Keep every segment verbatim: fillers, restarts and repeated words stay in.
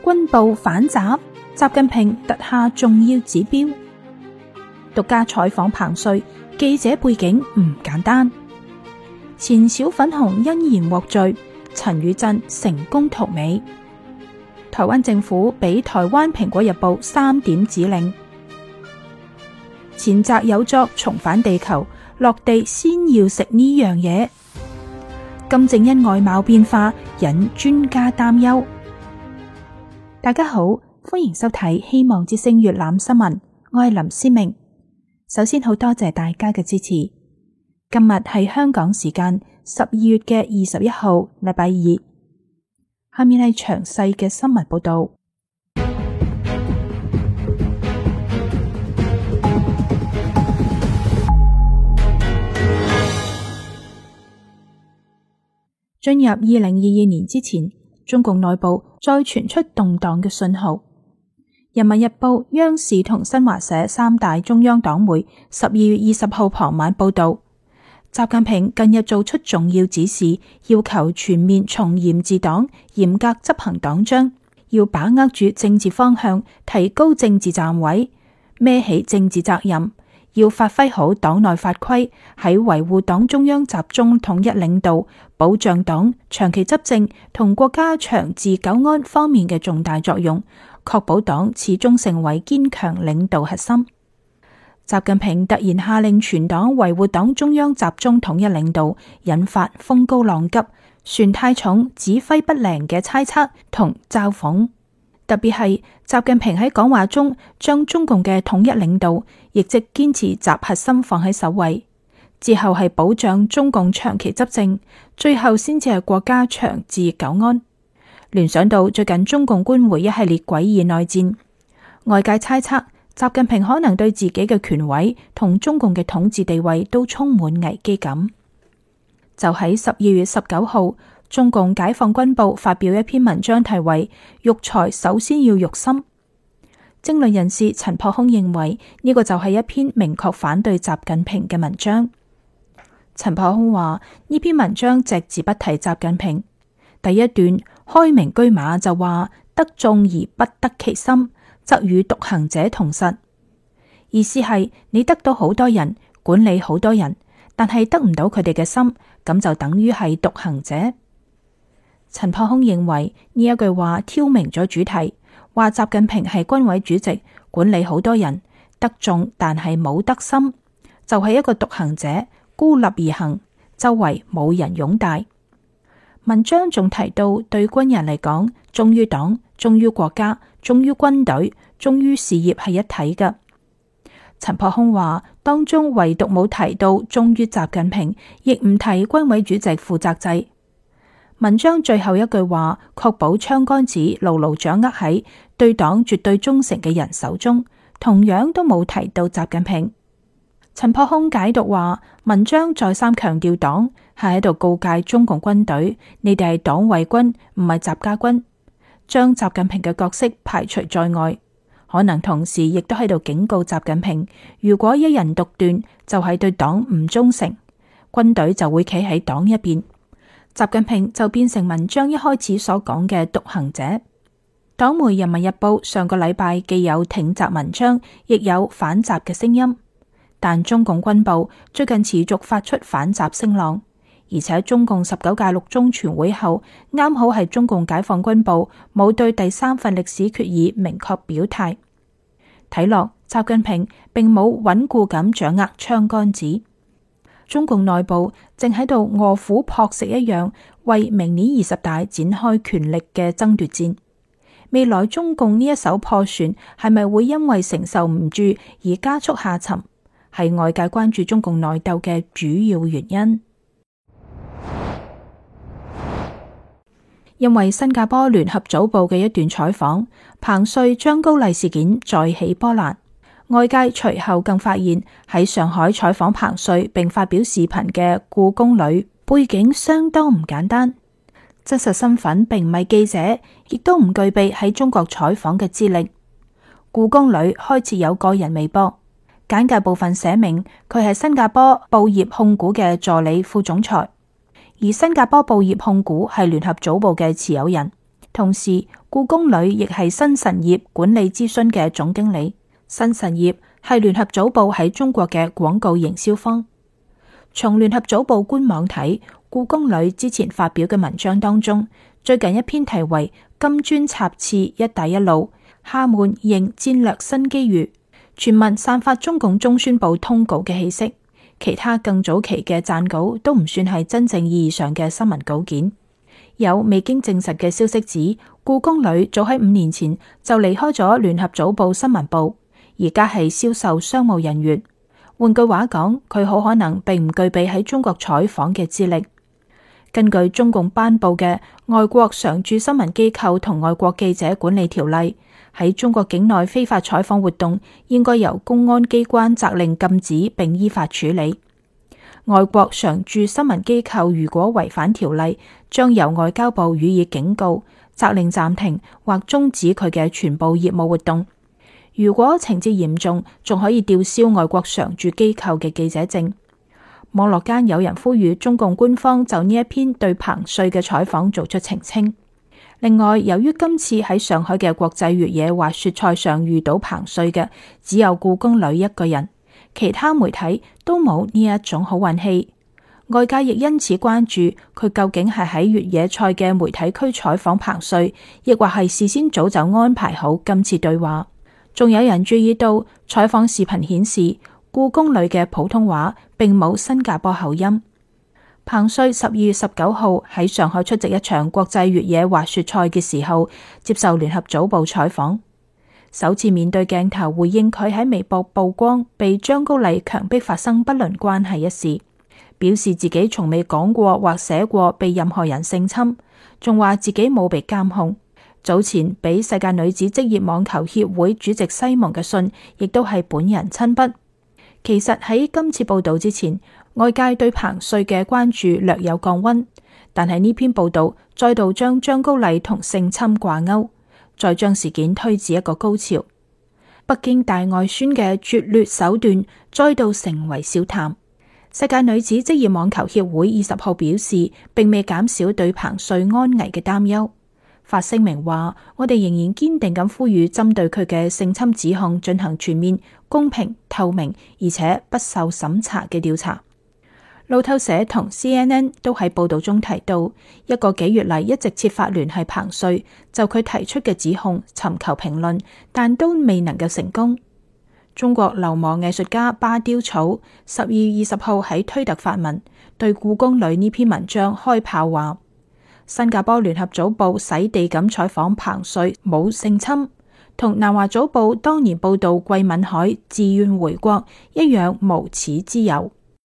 軍部反習，習近平突下重要指標。獨家採訪彭帥，記者背景唔簡單。前小粉紅因言獲罪，陳宇鎮成功逃美。台灣政府俾台灣蘋果日報三點指令。前澤友作重返地球，落地先要食呢樣嘢。金正恩外貌變化引專家擔憂。大家好，歡迎收睇希望之聲粵覽新聞，我係林思明。首先好多謝大家嘅支持。今日係香港時間十二月嘅二十一號，禮拜二。下面係詳細嘅新聞報道。進入二零二二年之前，中共內部再傳出動盪嘅信號。人民日報、央視同新華社三大中央黨媒十二月二十號傍晚報道，習近平近日做出重要指示，要求全面從嚴治黨，嚴格執行黨章，要把握住政治方向，提高政治站位，孭起政治責任，要發揮好黨內法規，喺維護黨中央集中統一領導、保障黨長期執政同國家長治久安方面嘅重大作用，確保黨始終成為堅強領導核心。習近平突然下令全黨維護黨中央集中統一領導，引發風高浪急、船太重、指揮不靈嘅猜測同嘲諷。特別係習近平喺講話中將中共嘅統一領導，亦即堅持習核心放喺首位，之後係保障中共長期執政，最後先至係國家長治久安。聯想到最近中共官媒一系列詭異內戰，外界猜測習近平可能對自己嘅權威同中共嘅統治地位都充滿危機感。就喺十二月十九號，中共解放軍報發表一篇文章，題為《育才首先要育心》。政論人士陳樸空認為呢個就係一篇明確反對習近平嘅文章。陳樸空話呢篇文章隻字不提習近平，第一段開明車馬就話得眾而不得其心，則與獨行者同實。意思係你得到好多人，管理好多人，但係得唔到佢哋嘅心，咁就等於係獨行者。陳樸空認為呢一句話挑明咗主題，話習近平係軍委主席，管理好多人，得眾但係冇得心，就係、是、一個獨行者，孤立而行，周圍冇人擁戴。文章仲提到，對軍人嚟講，忠於黨、忠於國家、忠於軍隊、忠於事業係一體嘅。陳樸空話，當中唯獨冇提到忠於習近平，亦唔提軍委主席負責制。文章最後一句話，確保槍桿子牢牢掌握喺對黨絕對忠誠嘅人手中，同樣都冇提到習近平。陳樸空解讀話，文章再三強調黨係喺度告誡中共軍隊，你哋係黨衛軍，唔係習家軍，將習近平嘅角色排除在外。可能同時亦都喺度警告習近平，如果一人獨斷，就係對黨唔忠誠，軍隊就會企喺黨一邊，習近平就變成文章一開始所講嘅獨行者。黨媒《人民日報》上個禮拜既有挺習文章，亦有反習嘅聲音。但中共軍部最近持續發出反習聲浪，而且中共十九屆六中全會後，啱好係中共解放軍部冇對第三份歷史決議明確表態。睇落習近平並冇穩固咁掌握槍桿子，中共內部正喺度餓虎撲食一樣，為明年二十大展開權力嘅爭奪戰。未來中共呢一艘破船係咪會因為承受唔住而加速下沉，係外界關注中共內鬥嘅主要原因。因為新加坡聯合早報嘅一段採訪，彭帥張高麗事件再起波瀾，外界隨後更發現喺上海採訪彭帥並發表視頻嘅故宮女背景相當唔簡單，真實身份並唔係記者，亦都唔具備喺中國採訪嘅資歷。故宮女開設有個人微博，簡介部分寫明佢係新加坡報業控股嘅助理副總裁，而新加坡報業控股係聯合早報嘅持有人， 同時，故宮裏亦係新辰業管理諮詢嘅總經理。新辰業係聯合早報喺中國嘅廣告營銷方。從聯合早報官網睇，故宮裏之前發表嘅文章當中，最近一篇題為《金磚插翅一帶一路》，廈門迎戰略新機遇，全文散發中共中宣部通稿嘅氣息。其他更早期嘅撰稿都唔算係真正意義上嘅新聞稿件。有未經證實嘅消息指，故宮裏早喺五年前就離開咗聯合早報新聞部，而家係銷售商務人員。換句話講，佢好可能並唔具備喺中國採訪嘅資歷。根據中共頒布嘅《外國常駐新聞機構同外國記者管理條例》，喺中國境內非法採訪活動應該由公安機關責令禁止並依法處理。外國常駐新聞機構如果違反條例，將由外交部予以警告，責令暫停或終止佢嘅全部業務活動。如果情節嚴重，仲可以吊銷外國常駐機構嘅記者證。網絡間有人呼籲中共官方就呢一篇對彭帥嘅採訪做出澄清。另外，由於今次喺上海嘅國際越野滑雪賽上遇到彭帥嘅只有故宮裏一個人，其他媒體都冇呢一種好運氣，外界亦因此關注佢究竟係喺越野賽嘅媒體區採訪彭帥，亦或係事先早就安排好今次對話。仲有人注意到採訪視頻顯示，故宮裏嘅普通話並冇新加坡口音。彭帥十二月十九號喺上海出席一場國際越野滑雪賽嘅時候，接受聯合早報採訪，首次面對鏡頭回應佢喺微博曝光被張高麗強迫發生不倫關係一事，表示自己從未講過或寫過被任何人性侵，仲話自己冇被監控。早前俾世界女子職業網球協會主席西蒙嘅信，亦都係本人親筆。其實喺今次報道之前，外界對彭帥嘅關注略有降溫，但係呢篇報道再度將張高麗同性侵掛鈎，再將事件推至一個高潮。北京大外宣嘅拙劣手段再度成為笑談。世界女子職業網球協會二十號表示，並未減少對彭帥安危嘅擔憂。發聲明話：我哋仍然堅定咁呼籲針對佢嘅性侵指控進行全面、公平、透明而且不受審查嘅調查。路透社同 C N N 都喺報道中提到，一個幾月嚟一直設法聯繫彭帥，就佢提出嘅指控尋求評論，但都未能夠成功。中國流亡藝術家巴丟草十二月二十號喺推特發文，對故宮裏呢篇文章開炮話：新加坡聯合早報洗地咁採訪彭帥冇性侵，同南華早報當年報道桂敏海自願回國一樣無恥之有。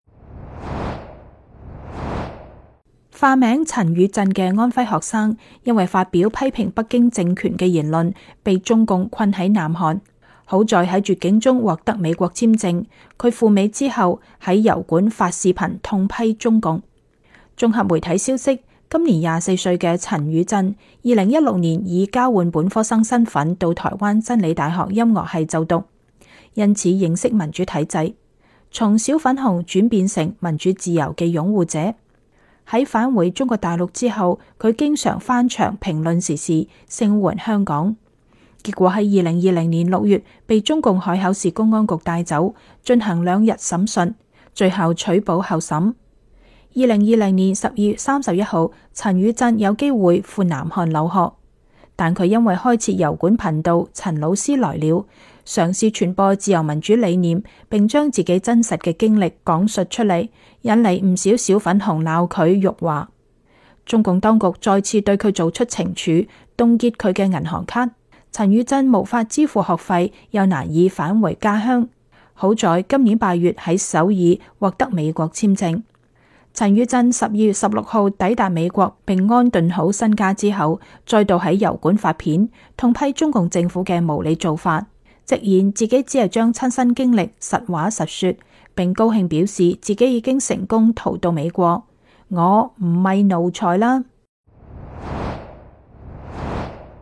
化名陳宇鎮嘅安徽學生，因為發表批評北京政權嘅言論，被中共困喺南韓。好在喺絕境中獲得美國簽證，佢赴美之後喺油管發視頻痛批中共。綜合媒體消息，今年廿四歲嘅陳宇鎮，二零一六年以交換本科生身份到台灣真理大學音樂系就讀，因此認識民主體制，從小粉紅轉變成民主自由嘅擁護者。喺返回中國大陸之後，佢經常翻牆評論時事，聲援香港。結果喺二零二零年六月被中共海口市公安局帶走，進行兩日審訊，最後取保候審。二零二零年十二月三十一號，陳宇鎮有機會赴南韓留學，但佢因為開設油管頻道陳老師來了，嘗試傳播自由民主理念，並將自己真實嘅經歷講述出嚟，引嚟唔少小粉紅鬧佢辱華。中共當局再次對佢做出懲處，凍結佢嘅銀行卡。陳宇鎮無法支付學費，又難以返回家鄉。好在今年八月喺首爾獲得美國簽證。陳宇鎮十二月十六號抵達美國，並安頓好身家之後，再度喺油管發片，痛批中共政府嘅無理做法，直言自己只係將親身經歷實話實說，並高興表示自己已經成功逃到美國。我唔係奴才啦。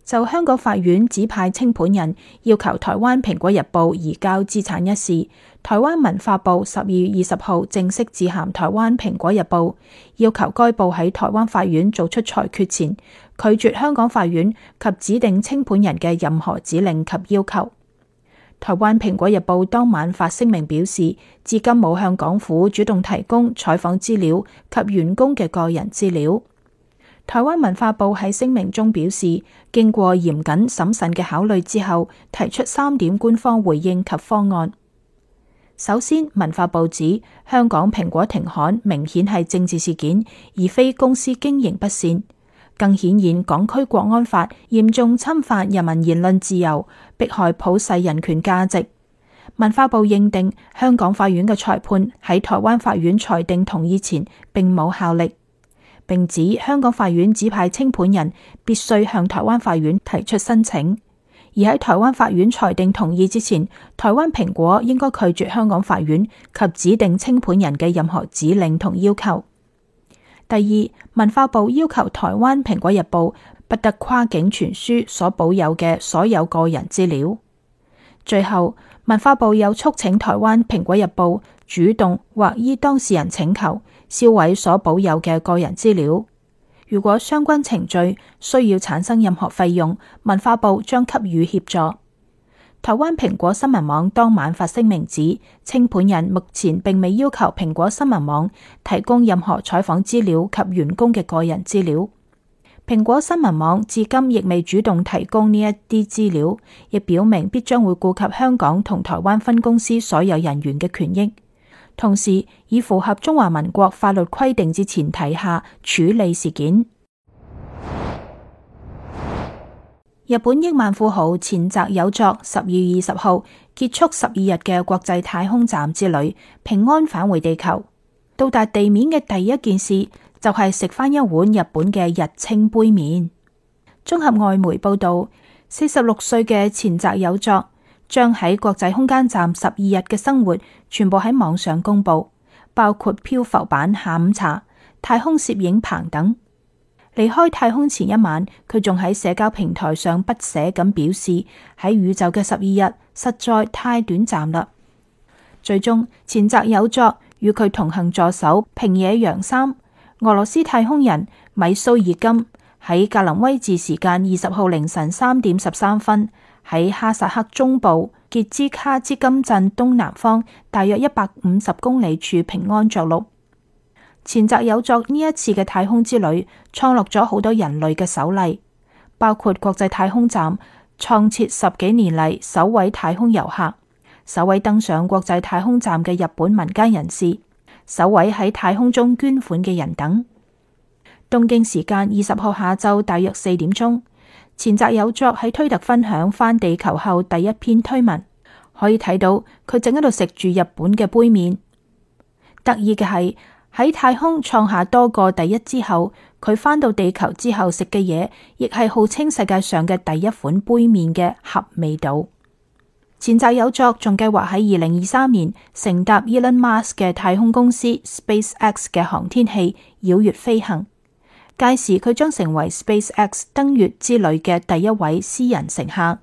就香港法院指派清盤人要求台灣蘋果日報移交資產一事，台灣文化部十二月二十號正式致函台灣蘋果日報，要求該報喺台灣法院做出裁決前，拒絕香港法院及指定清盤人嘅任何指令及要求。台灣蘋果日報當晚發聲明表示，至今冇向港府主動提供採訪資料及員工嘅個人資料。台灣文化部喺聲明中表示，經過嚴謹審慎嘅考慮之後，提出三點官方回應及方案。首先，文化部指香港蘋果停刊明顯係政治事件，而非公司經營不善，更顯現港區國安法嚴重侵犯人民言論自由，迫害普世人權價值。文化部認定香港法院嘅裁判喺台灣法院裁定同意前並冇效力，並指香港法院指派清盤人必須向台灣法院提出申請，而喺台灣法院裁定同意之前，台灣蘋果應該拒絕香港法院及指定清盤人嘅任何指令同要求。第二，文化部要求台灣蘋果日報不得跨境傳輸所保有嘅所有個人資料。最後，文化部又促請台灣蘋果日報主動或依當事人請求銷毀所保有嘅個人資料。如果相關程序需要產生任何費用，文化部將給予協助。台灣蘋果新聞網當晚發聲明指，清盤人目前並未要求蘋果新聞網提供任何採訪資料及員工嘅個人資料。蘋果新聞網至今亦未主動提供呢一啲資料，亦表明必將會顧及香港同台灣分公司所有人員嘅權益，同時以符合中華民國法律規定之前提下處理事件。日本億萬富豪前澤友作十二月二十號結束十二日嘅國際太空站之旅，平安返回地球。到達地面嘅第一件事就係食返一碗日本嘅日清杯麵。綜合外媒報道，四十六歲嘅前澤友作將喺國際空間站十二日嘅生活全部喺網上公布，包括漂浮版下午茶、太空攝影棚等。離開太空前一晚，佢仲喺社交平台上不捨咁表示，喺宇宙嘅十二日實在太短暫啦。最終，前澤友作與佢同行助手平野洋三、俄羅斯太空人米蘇爾金喺格林威治時間二十號凌晨三點十三分喺哈薩克中部傑茲卡茲金鎮東南方大約一百五十公里處平安着陸。前澤友作呢一次嘅太空之旅創落咗好多人類嘅首例，包括國際太空站創設十幾年嚟首位太空遊客，首位登上國際太空站嘅日本民間人士，首位喺太空中捐款嘅人等。東京時間二十號下晝大約四點鐘，前澤友作喺推特分享返地球後第一篇推文，可以睇到佢正喺度食住日本嘅杯麵。得意嘅係，喺太空創下多個第一之後，佢返到地球之後食嘅嘢，亦係號稱世界上嘅第一款杯麵嘅合味道。前澤友作仲計劃喺二零二三年乘搭 Elon Musk 嘅太空公司 SpaceX 嘅航天器繞月飛行，屆時佢將成為 SpaceX 登月之旅嘅第一位私人乘客。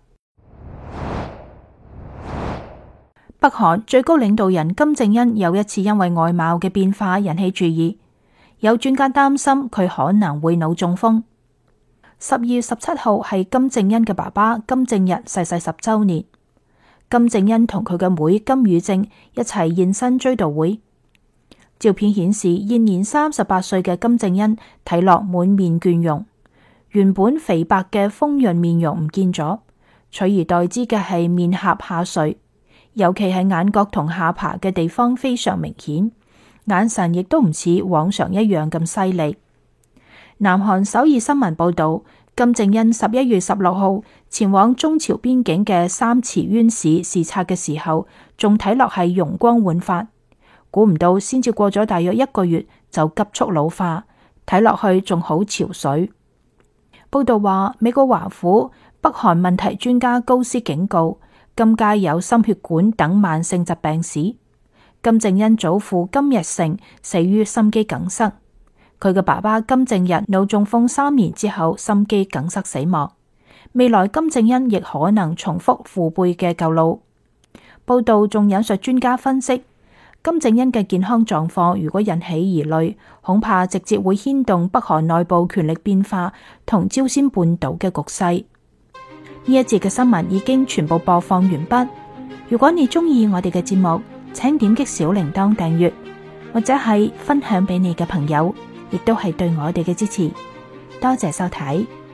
北韓最高領導人金正恩又一次因為外貌嘅變化引起注意，有專家擔心佢可能會腦中風。十二月十七號係金正恩嘅爸爸金正日逝世十週年，金正恩同佢嘅妹金與正一齊現身追悼會。照片顯示現年三十八歲嘅金正恩睇落滿面倦容，原本肥白嘅豐潤面容唔見咗，取而代之嘅係面頰下垂。尤其係眼角同下巴嘅地方非常明顯，眼神亦都唔似往常一樣咁犀利。南韓首爾新聞報道，金正恩十一月十六號前往中朝邊境嘅三池淵市視察嘅時候，仲睇落係容光煥發，估唔到先至過咗大約一個月就急速老化，睇落去仲好憔悴。報道話，美國華府北韓問題專家高斯警告，金家有心血管等慢性疾病史。金正恩祖父金日成死於心肌梗塞，佢嘅爸爸金正日腦中風三年之後心肌梗塞死亡。 未來金正恩亦可能重複父輩嘅舊路。報道仲引述專家分析，金正恩嘅健康狀況如果引起疑慮，恐怕直接會牽動北韓內部權力變化同朝鮮半島嘅局勢。呢一節嘅新聞已經全部播放完畢。如果你鍾意我哋嘅節目，請點擊小鈴鐺訂閱，或者係分享俾你嘅朋友，亦都係對我哋嘅支持。多謝收睇。